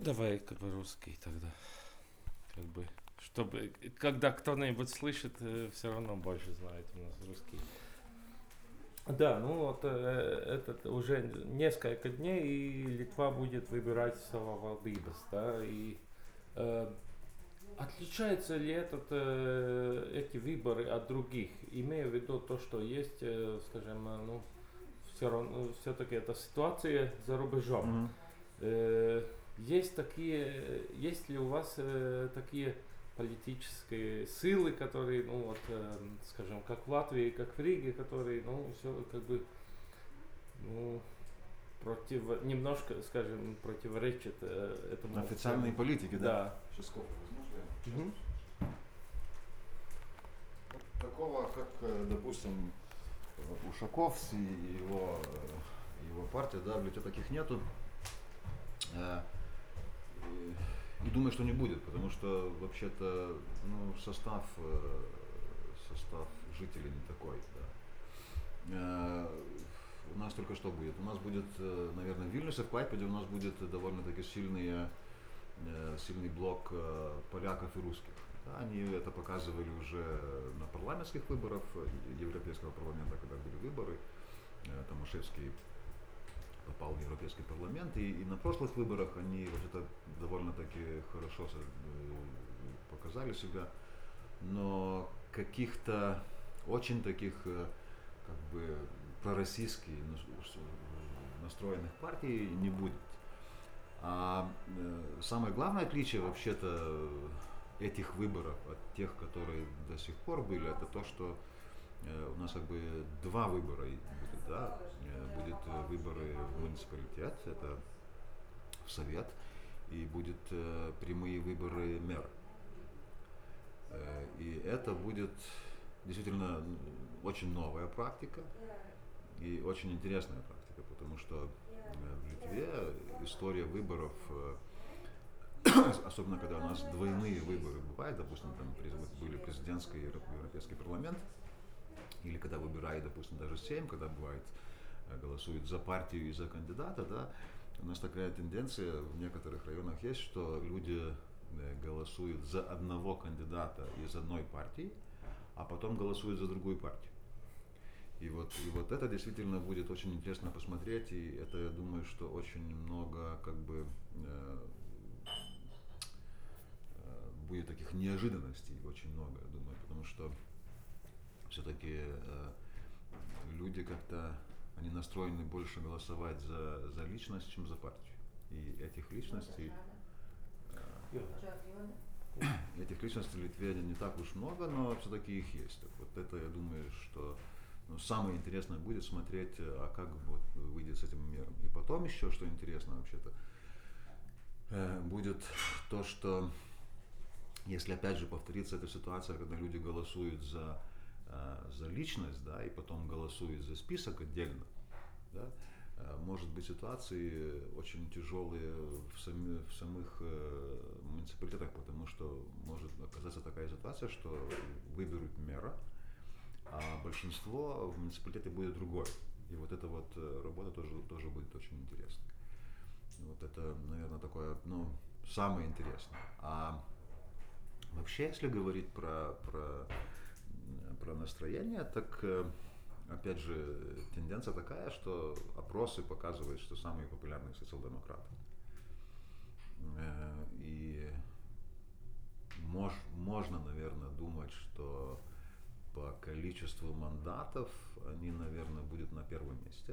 давай как бы русский тогда. Как бы, чтобы, когда кто-нибудь слышит, все равно больше знает у нас русский. Да, ну вот этот уже несколько дней, и Литва будет выбирать savivaldības, да, и э, отличается ли эти выборы от других, имея в виду то, что есть, скажем, ну, все равно, все-таки это ситуация за рубежом. Мгм. Есть ли у вас такие политические силы, которые, ну вот, скажем, как в Латвии, как в Риге, которые, ну, все как бы, ну, немножко, скажем, противоречат этому Официальной всему. политики, да? Да. Сейчас кофе возьмешь, да? Мгм. Вот такого, как, допустим, Ушаков и его партия, да, в Литве таких нету. Э, и думаю, что не будет, потому что вообще-то, ну, состав жителей не такой, да. У нас только что будет? У нас будет, наверное, в Вильнюсе, в Клайпеде у нас будет довольно-таки сильный блок поляков и русских. Да, они это показывали уже на парламентских выборах Европейского парламента, когда были выборы. Томашевский попал в Европейский парламент, и на прошлых выборах они вот это довольно-таки хорошо показали себя, но каких-то очень таких как бы пророссийских настроенных партий не будет. А самое главное отличие вообще-то этих выборов от тех, которые до сих пор были, это то, что у нас как бы два выбора будет, да, будет выборы в муниципалитет, это в совет, и будет прямые выборы мэра. И это будет действительно очень новая практика и очень интересная практика, потому что в Литве история выборов, особенно когда у нас двойные выборы бывают, допустим, там были президентский и европейский парламент, или когда выбирают, допустим, даже 7, когда бывает голосуют за партию и за кандидата, да, у нас такая тенденция в некоторых районах есть, что люди голосуют за одного кандидата из одной партии, а потом голосуют за другую партию. И вот это действительно будет очень интересно посмотреть, и это, я думаю, что очень много как бы будет таких неожиданностей, очень много, я думаю, потому что все-таки люди как-то, они настроены больше голосовать за личность, чем за партию. И этих личностей в Литве не так уж много, но все-таки их есть. Так вот это, я думаю, что самое интересное будет смотреть, а как вот выйдет с этим миром. И потом еще, что интересно вообще-то, будет то, что если опять же повторится эта ситуация, когда люди голосуют за личность, да, и потом голосуют за список отдельно, да, может быть ситуации очень тяжелые в самых муниципалитетах, потому что может оказаться такая ситуация, что выберут мэра, а большинство в муниципалитете будет другое. И вот эта вот работа тоже будет очень интересной. Вот это, наверное, такое, ну, самое интересное. А вообще, если говорить про настроение, так опять же, тенденция такая, что опросы показывают, что самые популярные социал-демократы. И можно, наверное, думать, что по количеству мандатов они, наверное, будут на первом месте.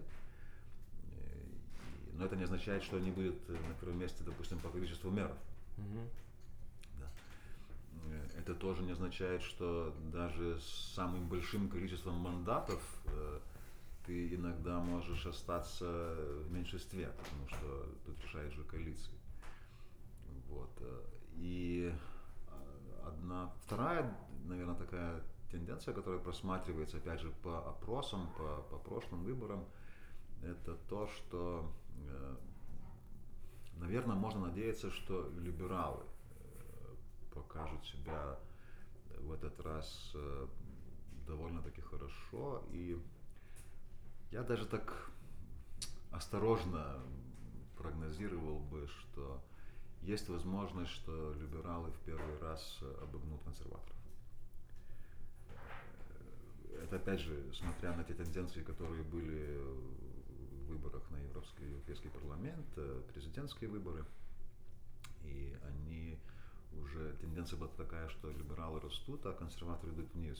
Но это не означает, что они будут на первом месте, допустим, по количеству мэров. Мгм. Да. Это тоже не означает, что даже с самым большим количеством мандатов ты иногда можешь остаться в меньшинстве, потому что тут решает же коалиция. Вот. И вторая, наверное, такая тенденция, которая просматривается, опять же, по опросам, по прошлым выборам, это то, что, наверное, можно надеяться, что либералы покажут себя в этот раз довольно-таки хорошо. И я даже так осторожно прогнозировал бы, что есть возможность, что либералы в первый раз обогнут консерваторов. Это опять же, смотря на те тенденции, которые были в выборах на Европейский парламент, президентские выборы, и они уже, тенденция была такая, что либералы растут, а консерваторы идут вниз.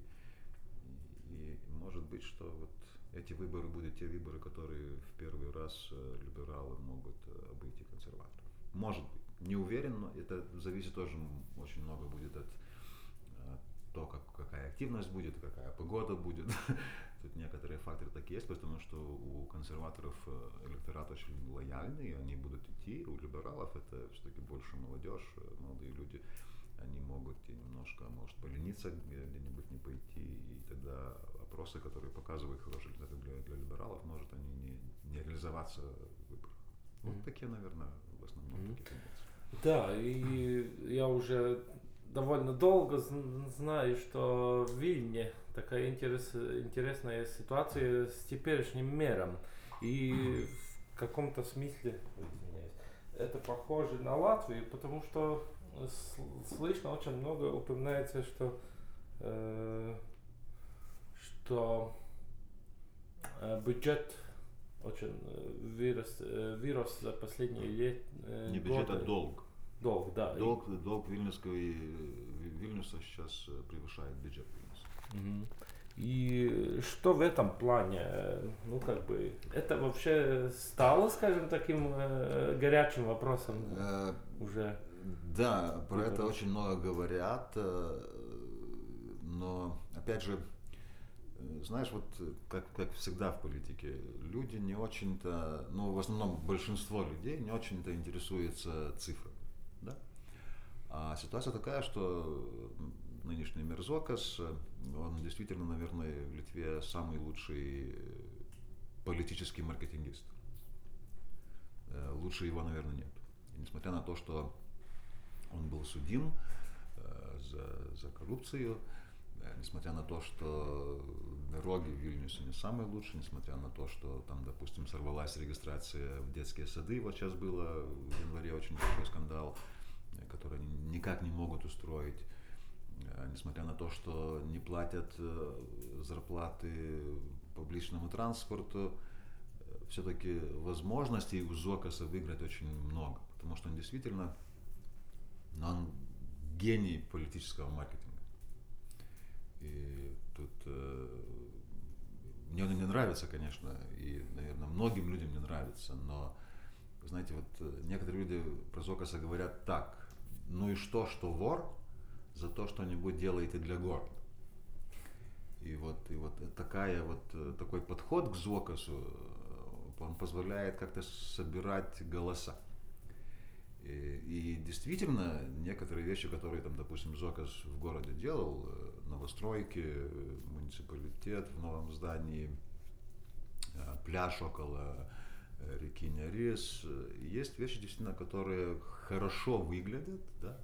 И может быть, что вот эти выборы будут те выборы, которые в первый раз либералы могут обойти консерваторов. Может быть. Не уверен, но это зависит тоже очень много будет от того, какая активность будет, какая погода будет. Тут некоторые факторы такие есть, потому что у консерваторов электорат очень лояльный, они будут идти, у либералов это все-таки больше молодежь, молодые люди, они могут и немножко, может, полениться где-нибудь не пойти, и тогда опросы, которые показывают хорошие результаты для либералов, может они не реализоваться в выборах. Вот такие, наверное, в основном такие тенденции. Да, и я уже довольно долго знаю, что в Вильне такая интересная ситуация с теперешним мэром. И в каком-то смысле, извиняюсь, это похоже на Латвию, потому что слышно очень много упоминается, что бюджет очень вырос за последние лет. Не бюджет, а долг. Долг, да. Долг Вильнюса сейчас превышает бюджет Вильнюса. И что в этом плане, ну как бы, это вообще стало, скажем, таким горячим вопросом уже? Да, про это очень много говорят, но опять же, знаешь, вот как всегда в политике, люди не очень-то, ну в основном большинство людей не очень-то интересуется цифрами. Да? А ситуация такая, что нынешний мэр Зокас, он действительно, наверное, в Литве самый лучший политический маркетингист. Лучше его, наверное, нет. И несмотря на то, что он был судим за коррупцию, несмотря на то, что дороги в Вильнюсе не самые лучшие, несмотря на то, что там, допустим, сорвалась регистрация в детские сады, вот сейчас было в январе очень большой скандал, который они никак не могут устроить, несмотря на то, что не платят зарплаты публичному транспорту, все-таки возможностей у Зокаса выиграть очень много, потому что он действительно, он гений политического маркетинга. И тут мне он не нравится, конечно, и, наверное, многим людям не нравится, но, знаете, вот некоторые люди про Зокаса говорят так: ну и что вор, за то что-нибудь делаете для города. И вот такой подход к Зокасу, он позволяет как-то собирать голоса. И действительно, некоторые вещи, которые там, допустим, Зокас в городе делал, новостройки, муниципалитет в новом здании, пляж около реки Нерис, есть вещи, действительно, которые хорошо выглядят, да,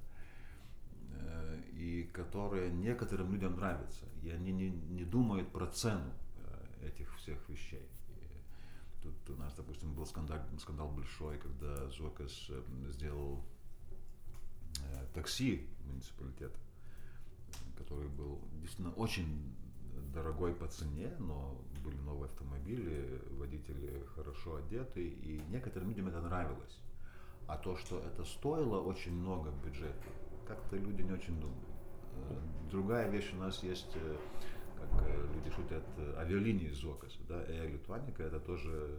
и которые некоторым людям нравятся, и они не думают про цену этих всех вещей. Тут у нас, допустим, был скандал большой, когда Зокас сделал такси муниципалитета, который был действительно очень дорогой по цене, но были новые автомобили, водители хорошо одеты, и некоторым людям это нравилось. А то, что это стоило очень много в бюджете, как-то люди не очень думают. Другая вещь, у нас есть, как люди шутят, авиалинии Зокаса, да, Air Lituanica, это тоже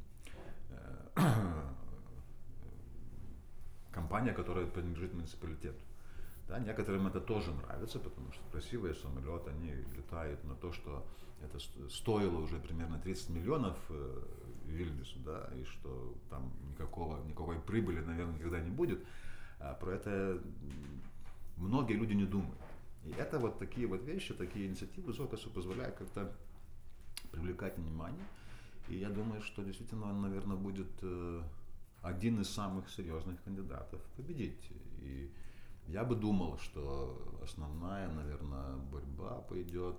компания, которая принадлежит муниципалитету. Да, некоторым это тоже нравится, потому что красивые самолеты, они летают, но то, что это стоило уже примерно 30 миллионов Вильнюсу, да, и что там никакой прибыли, наверное, никогда не будет, про это многие люди не думают. И это вот такие вот вещи, такие инициативы Зокасу позволяют как-то привлекать внимание. И я думаю, что действительно он, наверное, будет один из самых серьезных кандидатов победить. И я бы думал, что основная, наверное, борьба пойдет.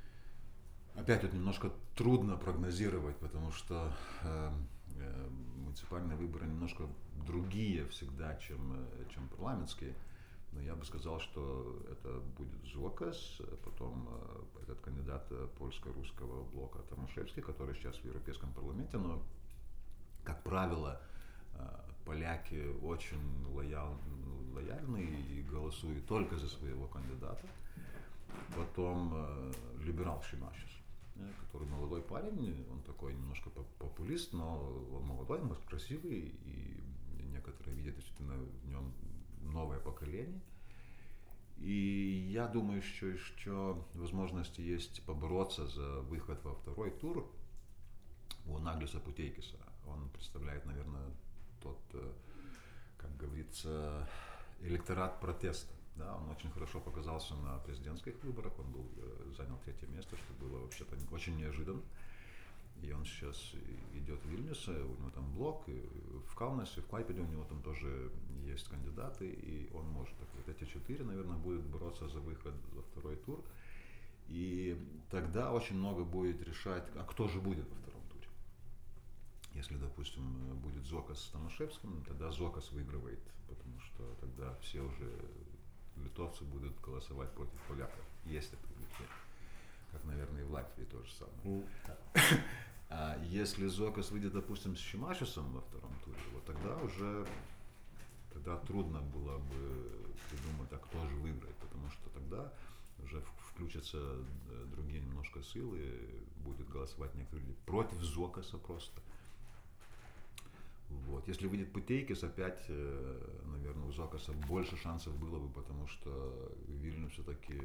Опять тут немножко трудно прогнозировать, потому что муниципальные выборы немножко другие всегда, чем парламентские. Но я бы сказал, что это будет ЗОКАС, потом этот кандидат польско-русского блока Томашевский, который сейчас в Европейском парламенте, но, как правило, поляки очень лояльны и голосуют только за своего кандидата. Потом либерал Шимашис, который молодой парень, он такой немножко популист, но он молодой, красивый, и некоторые видят действительно в нем новое поколение. И я думаю, что возможности есть побороться за выход во второй тур у Наглиса Путейкиса. Он представляет, наверное, тот, как говорится, электорат протеста. Да, он очень хорошо показался на президентских выборах, он занял 3-е место, что было вообще-то очень неожиданно. И он сейчас идет в Вильнюсе, у него там блок, и в Каунасе, в Клайпеде у него там тоже есть кандидаты, и он может, вот эти 4, наверное, будут бороться за выход во второй тур. И тогда очень много будет решать, а кто же будет во втором туре. Если, допустим, будет ЗОКАС с Томашевским, тогда ЗОКАС выигрывает, потому что тогда все уже литовцы будут голосовать против поляков, если это в Литве. Как, наверное, и в Латвии то же самое. А если ЗОКАС выйдет, допустим, с Шимашисом во втором туре, вот тогда трудно было бы придумать, а кто же выиграет, потому что тогда уже включатся другие немножко силы, будет голосовать некоторые люди против ЗОКАСа просто. Вот. Если выйдет Путейкис, опять, наверное, у ЗОКАСа больше шансов было бы, потому что в Вильнюсе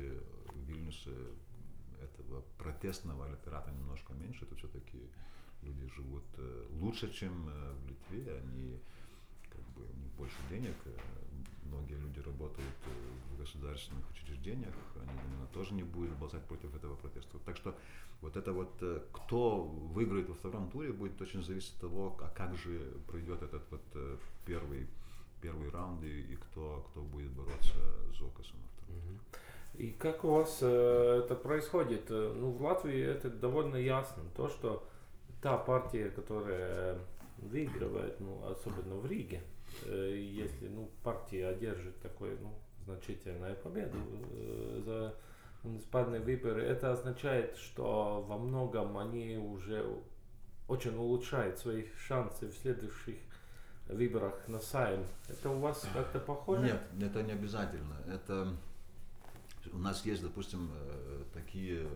этого протестного электората немножко меньше, это все-таки люди живут лучше, чем в Литве, они, как бы, у них больше денег, многие люди работают в государственных учреждениях, они, наверное, тоже не будут голосовать против этого протеста. Так что вот это вот, кто выиграет во втором туре, будет очень зависеть от того, а как же пройдет этот вот первый раунд и кто будет бороться с ЗОКАСом во втором туре. И как у вас это происходит? Ну, в Латвии это довольно ясно. То, что та партия, которая выигрывает, ну, особенно в Риге, если партия одержит такую значительную победу за муниципальные выборы, это означает, что во многом они уже очень улучшают свои шансы в следующих выборах на Сайм. Это у вас как-то похоже? Нет, это не обязательно. Это у нас есть, допустим, такие,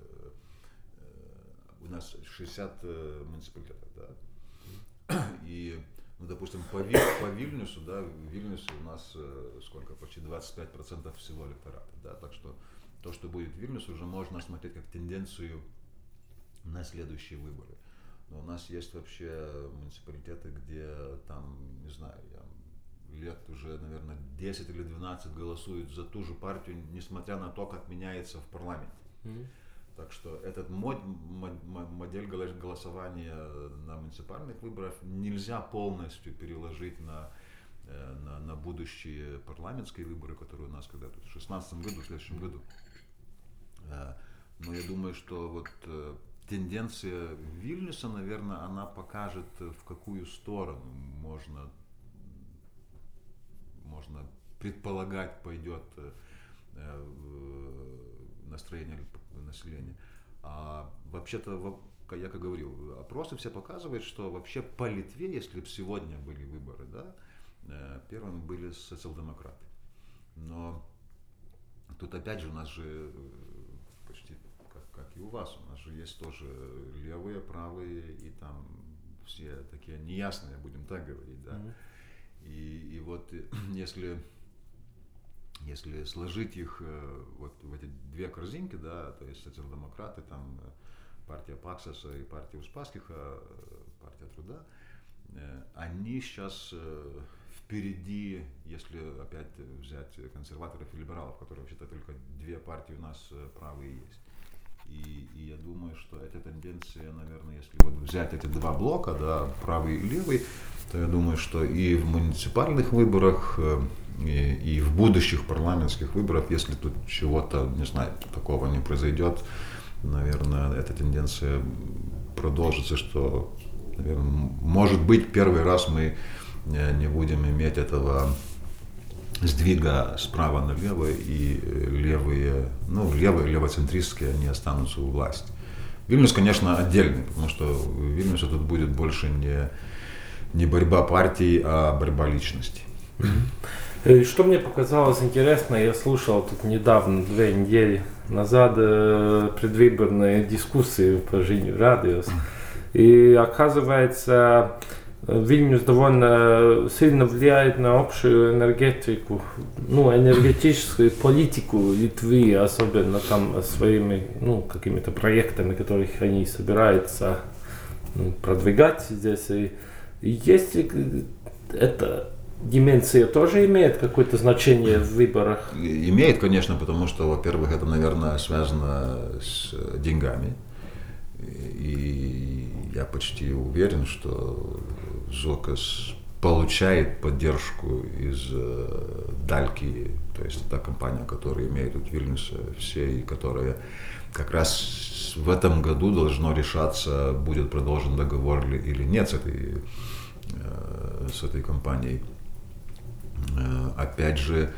у нас 60 муниципалитетов, да, и, допустим, по Вильнюсу, да, в Вильнюсе у нас почти 25% всего электората, да, так что то, что будет в Вильнюсе, уже можно смотреть как тенденцию на следующие выборы. Но у нас есть вообще муниципалитеты, где там, не знаю, лет уже, наверное, 10 или 12 голосуют за ту же партию, несмотря на то, как меняется в парламенте. Так что этот модель голосования на муниципальных выборах нельзя полностью переложить на будущие парламентские выборы, которые у нас когда-то в 2016 году, в следующем году. Но я думаю, что вот тенденция Вильнюса, наверное, она покажет, в какую сторону можно предполагать, пойдет настроение населения. А вообще-то, я как говорил, опросы все показывают, что вообще по Литве, если бы сегодня были выборы, да, первыми были социал-демократы. Но тут опять же у нас же почти как и у вас, у нас же есть тоже левые, правые, и там все такие неясные, будем так говорить, да. И вот если сложить их вот в эти две корзинки, да, то есть социал-демократы, там партия Паксаса и партия Успаскиха, партия Труда, они сейчас впереди, если опять взять консерваторов и либералов, которые вообще-то только две партии у нас правые есть. И я думаю, что эта тенденция, наверное, если вот взять эти два блока, да, правый и левый, то я думаю, что и в муниципальных выборах, и в будущих парламентских выборах, если тут чего-то, не знаю, такого не произойдет, наверное, эта тенденция продолжится, что наверное, может быть, первый раз мы не будем иметь этого сдвига справа налево, и левоцентристские, они останутся у власти. Вильнюс, конечно, отдельный, потому что в Вильнюсе тут будет больше не борьба партий, а борьба личностей. Что мне показалось интересно, я слушал тут недавно, 2 недели назад, предвыборные дискуссии по Жизнью Радиус. И оказывается, Вильнюс довольно сильно влияет на общую энергетику, энергетическую политику Литвы, особенно там своими, какими-то проектами, которых они собираются продвигать здесь. И если эта дименция тоже имеет какое-то значение в выборах? Имеет, конечно, потому что, во-первых, это, наверное, связано с деньгами. И я почти уверен, что ЗОКОС получает поддержку из Дальки, то есть это компания, которая имеет тут в Вильнюсе все, и которая как раз в этом году должно решаться, будет продолжен договор или нет с этой компанией. Опять же,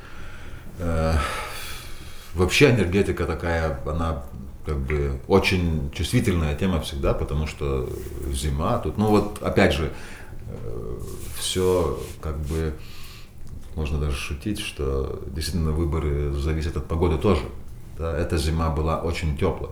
вообще энергетика такая, она как бы очень чувствительная тема всегда, потому что зима тут, опять же, все как бы, можно даже шутить, что действительно выборы зависят от погоды тоже. Да? Эта зима была очень теплая.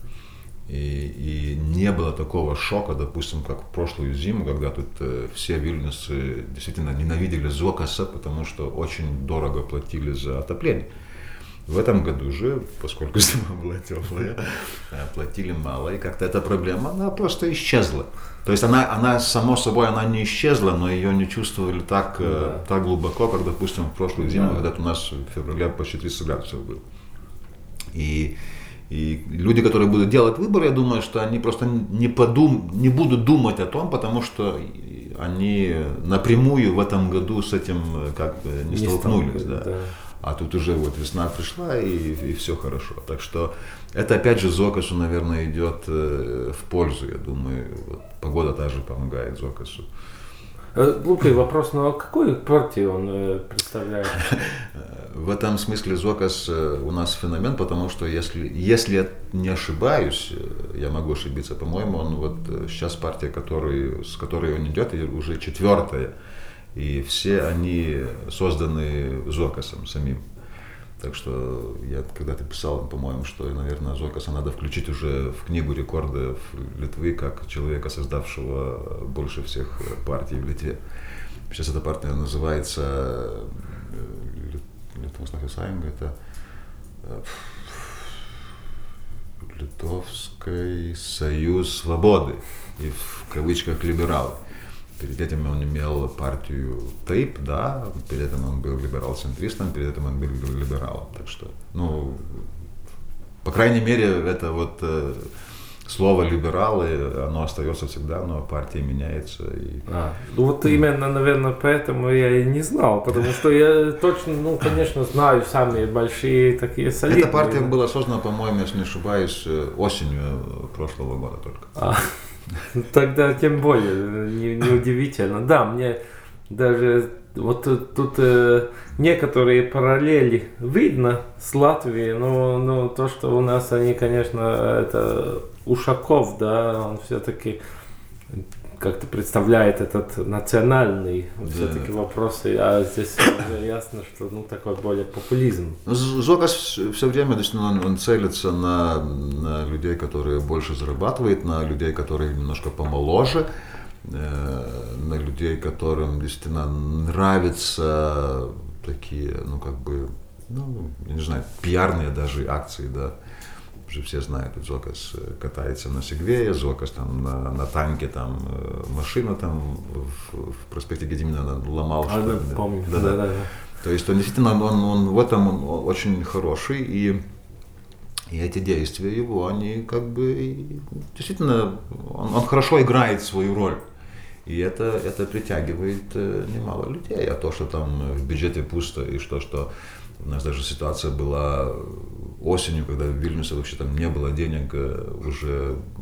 И не было такого шока, допустим, как в прошлую зиму, когда тут все вильнюсцы действительно ненавидели ЗОКОСа, потому что очень дорого платили за отопление. В этом году же, поскольку зима была теплая, платили мало, и как-то эта проблема, она просто исчезла. То есть она само собой, она не исчезла, но ее не чувствовали так глубоко, как, допустим, в прошлую зиму, когда у нас в феврале почти 30 градусов было. И люди, которые будут делать выборы, я думаю, что они просто не будут думать о том, потому что они напрямую в этом году с этим как бы не столкнулись. Да. А тут уже вот весна пришла, и все хорошо. Так что это опять же ЗОКОСу, наверное, идет в пользу. Я думаю, вот, погода также помогает ЗОКОСу. Глупый вопрос, но какую партию он представляет? В этом смысле ЗОКОС у нас феномен, потому что если я не ошибаюсь, я могу ошибиться, по-моему, он вот сейчас партия, с которой он идет, уже 4-я. И все они созданы ЗОКОСом самим. Так что я когда-то писал, по-моему, что, наверное, ЗОКОСа надо включить уже в книгу рекордов Литвы как человека, создавшего больше всех партий в Литве. Сейчас эта партия называется Литовский союз свободы, и в кавычках либералы. Перед этим он имел партию ТАИП, да, перед этим он был либерал-центристом, перед этим он был либералом. Так что, по крайней мере, это вот слово «либералы», оно остается всегда, но партия меняется. Именно, наверное, поэтому я и не знал, потому что я точно, конечно, знаю самые большие такие солидные. Эта партия была создана, по-моему, если не ошибаюсь, осенью прошлого года только. Тогда тем более неудивительно. Да, мне даже вот тут некоторые параллели видно с Латвией, но то, что у нас они, конечно, это Ушаков, да, он все-таки как-то представляет этот национальный все-таки вопросы, а здесь уже ясно, что такой более популизм. ЗОКОС все время он целится на людей, которые больше зарабатывают, на людей, которые немножко помоложе, на людей, которым действительно нравятся такие, я не знаю, пиарные даже акции, да. Уже все знают, ЗОКОС катается на сегвее, ЗОКОС там на танке, там машина там в проспекте Гедимина ломал. Помню. Да. То есть он действительно, он в этом очень хороший, и эти действия его, они как бы действительно, он хорошо играет свою роль. И это притягивает немало людей. А то, что там в бюджете пусто, и что у нас даже ситуация была осенью, когда в Вильнюсе вообще там не было денег уже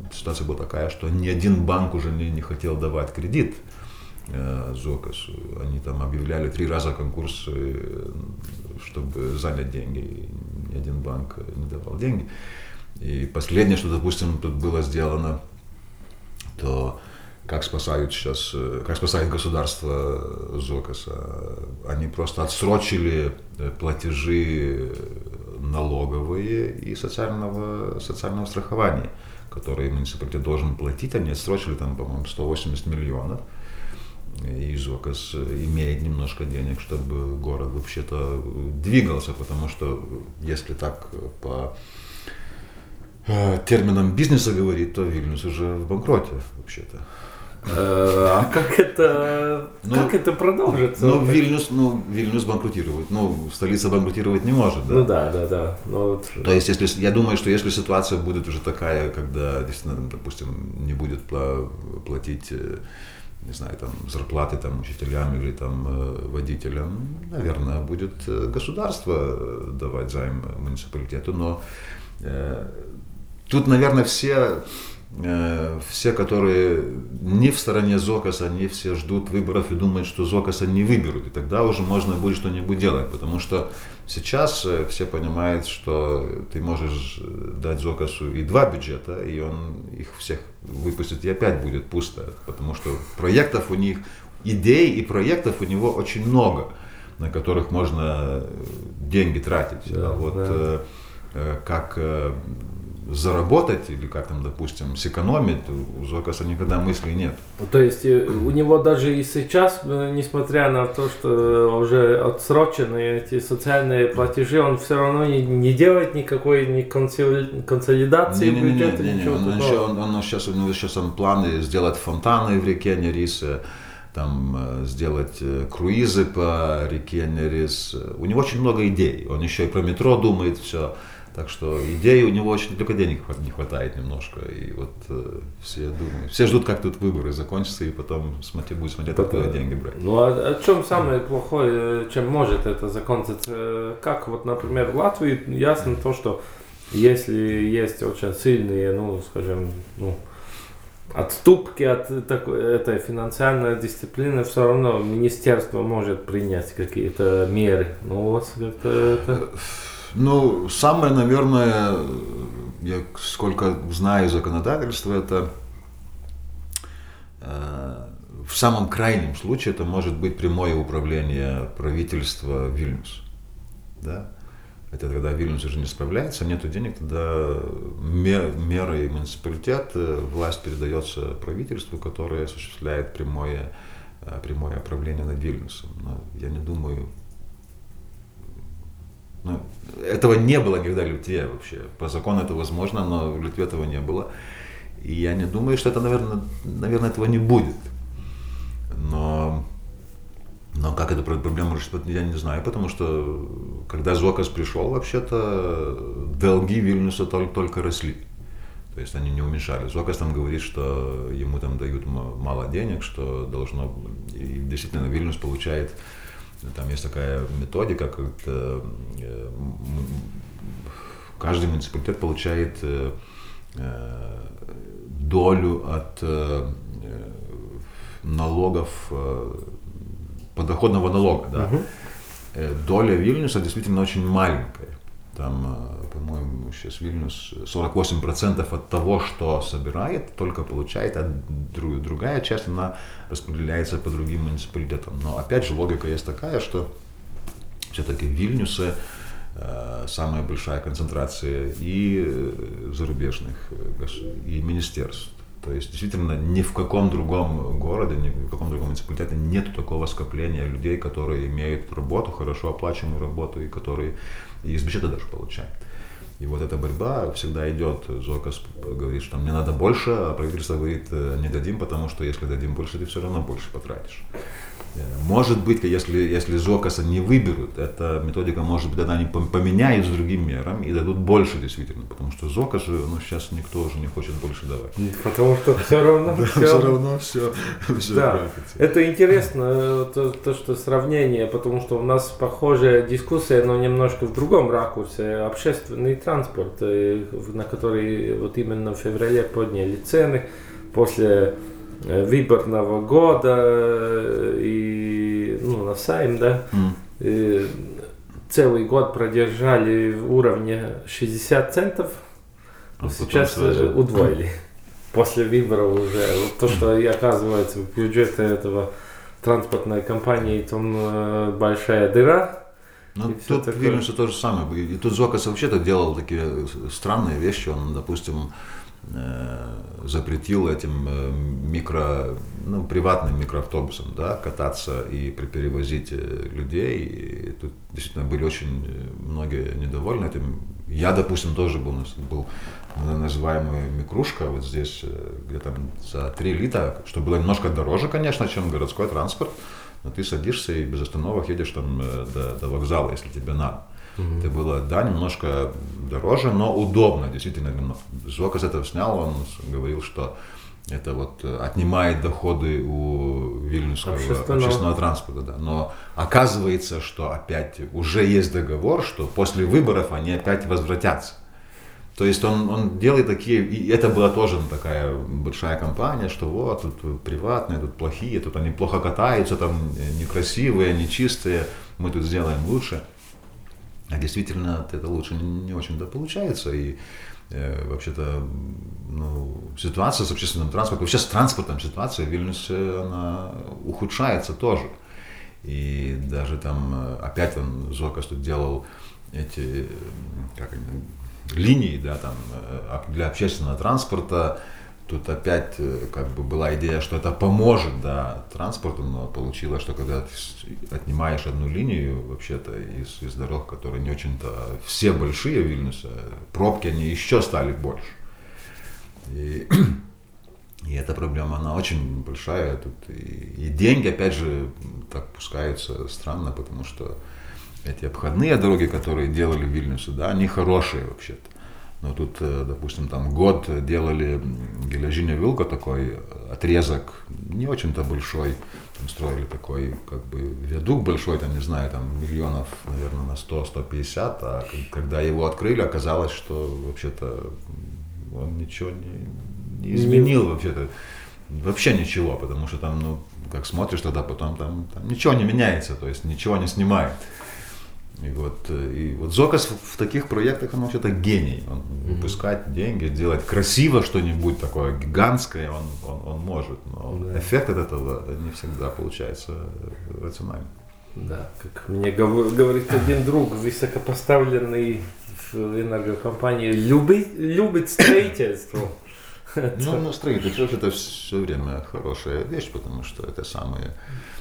ситуация была такая, что ни один банк уже не хотел давать кредит ЗОКосу. Они там объявляли 3 раза конкурс, чтобы занять деньги. И ни один банк не давал деньги. И последнее, что, допустим, тут было сделано, то как спасает государство ЗОКоса, они просто отсрочили платежи налоговые и социального страхования, которые муниципалитет должен платить. Они отсрочили там, по-моему, 180 миллионов. И ЗОКос имеет немножко денег, чтобы город вообще-то двигался, потому что если так по терминам бизнеса говорить, то Вильнюс уже в банкроте вообще-то. А как это продолжится? Вильнюс банкротирует. Столица банкротировать не может, да? Да. То есть, я думаю, что если ситуация будет уже такая, когда, действительно, допустим, не будет платить, не знаю, там, зарплаты там, учителям или там, водителям, наверное, будет государство давать займ муниципалитету, но тут, наверное, все, которые не в стороне ЗОКоса, они все ждут выборов и думают, что ЗОКоса не выберут. И тогда уже можно будет что-нибудь делать. Потому что сейчас все понимают, что ты можешь дать ЗОКосу и 2 бюджета, и он их всех выпустит, и опять будет пусто. Потому что проектов у них, идей и проектов у него очень много, на которых можно деньги тратить. Как заработать или как там, допустим, сэкономить, у ЗОКоса никогда мыслей нет. То есть у него даже и сейчас, несмотря на то, что уже отсрочены эти социальные платежи, он все равно не делает никакой консолидации бюджета, ничего такого. У него сейчас планы сделать фонтаны в реке Нерис, там, сделать круизы по реке Нерис. У него очень много идей. Он еще и про метро думает, все. Так что идеи у него очень, только денег не хватает немножко. И вот все ждут, как тут выборы закончатся, и потом будет смотреть, откуда деньги брать. Ну а о чем самое плохое, чем может это закончиться? Как вот, например, в Латвии ясно то, что если есть очень сильные, отступки от этой финансовой дисциплины, все равно министерство может принять какие-то меры. Ну, у вас как-то это... Самое, наверное, я сколько знаю законодательства, это в самом крайнем случае это может быть прямое управление правительства Вильнюс. Да? Это когда Вильнюс уже не справляется, нету денег, тогда мерой муниципалитет, власть передается правительству, которое осуществляет прямое управление над Вильнюсом. Но я не думаю... Этого не было никогда в Литве вообще. По закону это возможно, но в Литве этого не было. И я не думаю, что это, наверное, этого не будет. Но как эту проблему решить, я не знаю, потому что когда ЗОКос пришел, вообще-то долги Вильнюса только росли. То есть они не уменьшали. ЗОКос там говорит, что ему там дают мало денег, что должно... И действительно Вильнюс получает... Там есть такая методика, как каждый муниципалитет получает долю от налогов, подоходного налога. Да? Доля Вильнюса действительно очень маленькая. Там, по-моему, сейчас Вильнюс 48% от того, что собирает, только получает, а другая часть, она распределяется по другим муниципалитетам. Но опять же логика есть такая, что все-таки в Вильнюсе самая большая концентрация и зарубежных, и министерств. То есть действительно ни в каком другом городе, ни в каком другом муниципалитете нет такого скопления людей, которые имеют работу, хорошо оплачиваемую работу, и которые и из бюджета даже получают. И вот эта борьба всегда идет. ЗОКос говорит, что мне надо больше, а правительство говорит, не дадим, потому что если дадим больше, ты все равно больше потратишь. Может быть, если ЗОКаса не выберут, эта методика, может быть, тогда они поменяют с другим мером и дадут больше действительно, потому что ЗОКас сейчас никто уже не хочет больше давать. Потому что все равно все. Да, это интересно, то, что сравнение, потому что у нас похожая дискуссия, но немножко в другом ракурсе. Общественный транспорт, на который вот именно в феврале подняли цены после выборного года и на Сайм, да, целый год продержали в уровне 60 центов, сейчас удвоили. После выборов уже то, что и оказывается в бюджете этого транспортной компании, там большая дыра. Ну, тут в Вильнюсе то же самое. И тут ЗОКас вообще-то делал такие странные вещи. Он, допустим, запретил этим приватным микроавтобусам, да, кататься и перевозить людей. И тут действительно были очень многие недовольны этим. Я, допустим, тоже был называемая микрушка вот здесь, где-то за 3 лита, что было немножко дороже, конечно, чем городской транспорт, но ты садишься и без остановок едешь там до вокзала, если тебе надо. Это было, да, немножко дороже, но удобно, действительно. ЗОКас это снял, он говорил, что это вот отнимает доходы у вильнюсского общественного транспорта. Да. Но оказывается, что опять уже есть договор, что после выборов они опять возвратятся. То есть он делает такие, и это была тоже такая большая компания, что вот тут приватные, тут плохие, тут они плохо катаются, там некрасивые, нечистые, мы тут сделаем лучше. А действительно это лучше не очень-то получается. И вообще-то ситуация с общественным транспортом, вообще с транспортом ситуация в Вильнюсе, она ухудшается тоже. И даже там опять ЗОКас тут делал эти линии, да, там, для общественного транспорта. Тут опять была идея, что это поможет, да, транспорту, но получилось, что когда ты отнимаешь одну линию вообще-то из дорог, которые не очень-то все большие в Вильнюсе, пробки они еще стали больше. И эта проблема, она очень большая. Тут и деньги, опять же, так пускаются странно, потому что эти обходные дороги, которые делали в Вильнюсе, да, они хорошие вообще-то. Но тут, допустим, там год делали Гележиня-Вилка, такой отрезок, не очень-то большой, там строили такой, виадук большой, там, не знаю, там миллионов, наверное, на 100-150, а когда его открыли, оказалось, что вообще-то он ничего не изменил, вообще-то, вообще ничего, потому что там, как смотришь тогда потом, там ничего не меняется, то есть ничего не снимает. И вот ЗОКас в таких проектах, он вообще-то гений. Он выпускать деньги, делать красиво что-нибудь такое гигантское, он может. Но эффект от этого не всегда получается рационально. Да, как мне говорит один друг, высокопоставленный в энергокомпании, любит строительство. Строительство это все время хорошая вещь, потому что это самые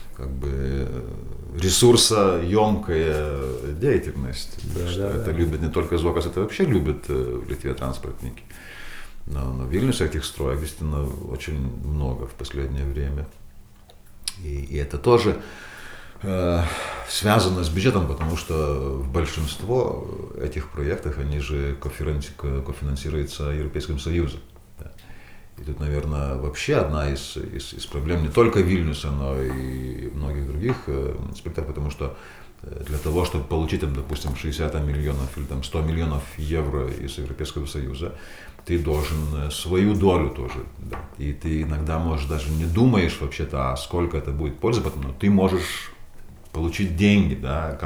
ресурсоемкая деятельность. Это любят не только ЗОКас, это вообще любят в Литве транспортники. Но в Вильнюсе этих строек действительно очень много в последнее время. И это тоже связано с бюджетом, потому что большинство этих проектов, они же кофинансируются Европейским Союзом. И тут, наверное, вообще одна из проблем не только Вильнюса, но и многих других аспектов, потому что для того, чтобы получить, допустим, 60 миллионов или 100 миллионов евро из Европейского Союза, ты должен свою долю тоже. Да. И ты иногда, может, даже не думаешь вообще-то, сколько это будет пользы, но ты можешь получить деньги, да,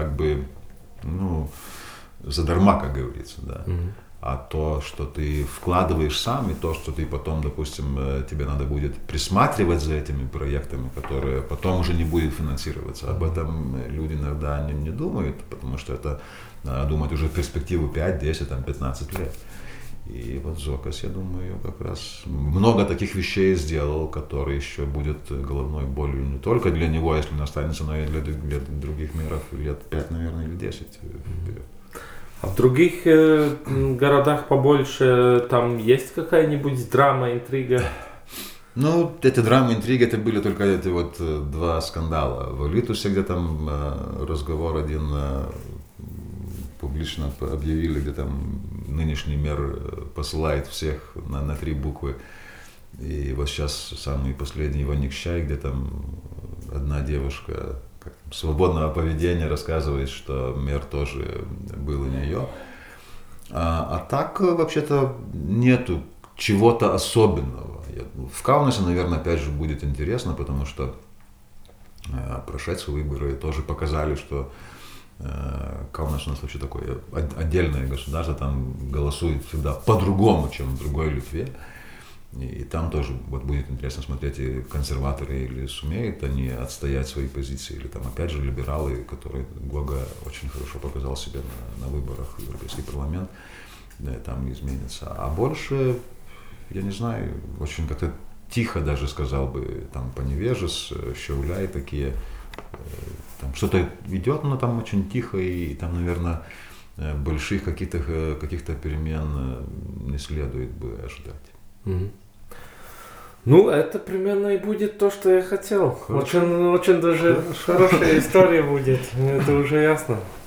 задарма, как говорится, да. А то, что ты вкладываешь сам, и то, что ты потом, допустим, тебе надо будет присматривать за этими проектами, которые потом уже не будут финансироваться. Об этом люди иногда не думают, потому что это надо думать уже в перспективу 5, 10, 15 лет. И вот ЗОКас, я думаю, как раз много таких вещей сделал, которые еще будет головной болью не только для него, если он останется, но и для других миров лет 5, наверное, или 10 вперед. А в других городах побольше там есть какая-нибудь драма, интрига? Ну, эти драмы, интриги, это были только эти вот два скандала. В Литусе, где там разговор один публично объявили, где там нынешний мэр посылает всех на 3 буквы. И вот сейчас самый последний Иванник-Чай, где там одна девушка свободного поведения рассказывает, что мэр тоже был у нее. А так вообще-то нету чего-то особенного. В Каунасе, наверное, опять же будет интересно, потому что прошедшие выборы тоже показали, что Каунас у нас вообще такое отдельное государство, там голосует всегда по-другому, чем в другой Литве. И там тоже вот будет интересно смотреть, и консерваторы или сумеют они отстоять свои позиции, или там опять же либералы, которые Гога очень хорошо показал себя на выборах в Европейский парламент, да, там изменится. А больше, я не знаю, очень как-то тихо даже сказал бы, там Поневежес, Šiauliai такие, там что-то идет, но там очень тихо, и там, наверное, больших каких-то перемен не следует бы ожидать. Mm-hmm. Ну, это примерно и будет то, что я хотел. Очень даже хорошая история будет, это уже ясно.